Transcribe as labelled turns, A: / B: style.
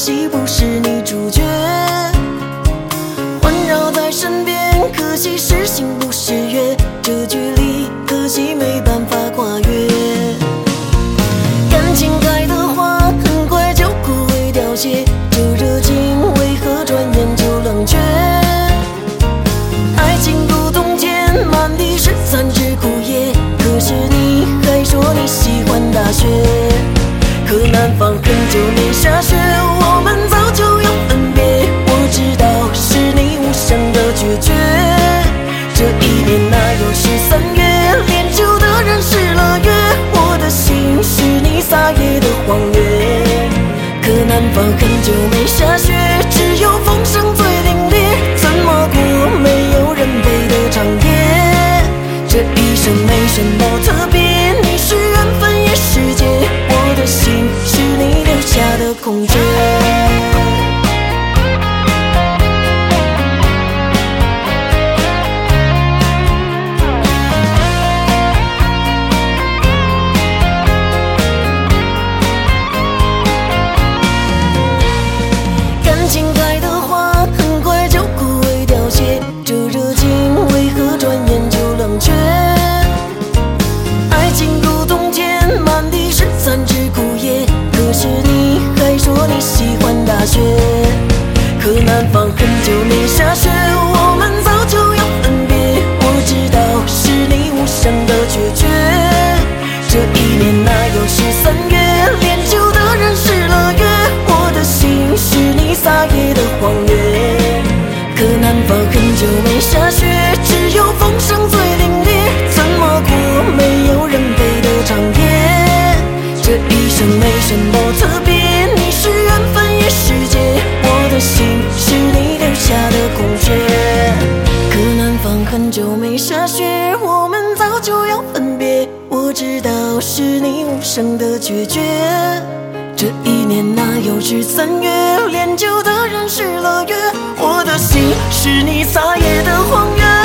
A: 惜不是你主角。环绕在身边，可惜是星不是月，这距离可惜没办法跨越。感情开的花很快就枯萎凋谢，这热情为何转眼就冷却？爱情如冬天，满地是残枝枯叶，可是你还说你喜欢大雪。可南方很久没下雪，我们早就要分别。我知道是你无声的决绝，这一年哪有13月，恋旧的人失了约，我的心是你撒野的荒原。可南方很久没下雪，只有风声最凛冽，怎么过没有人陪的长夜？这一生没什么特别，你是缘分也是劫，我的心是你留下的空缺。感情开的花很快就枯萎凋谢，这热情为何转眼就冷却？爱情如冬天，满地是残枝枯叶，可是你还说你喜欢大雪。可南方很久没下雪，我们早就要分别。我知道是你无声的决绝，这一年哪有13月，恋旧的人失了约，我的心是你撒野的荒原。可南方很久没下雪，只有风声最凛冽，怎么过没有人陪的长夜？这一生没什么特别，你是缘分也是劫，我的心是你留下的空缺。可南方很久没下雪，我们早就要分别。我知道是你无声的决绝，这一年哪有13月，恋旧的人失了约，我的心是你撒野的荒原。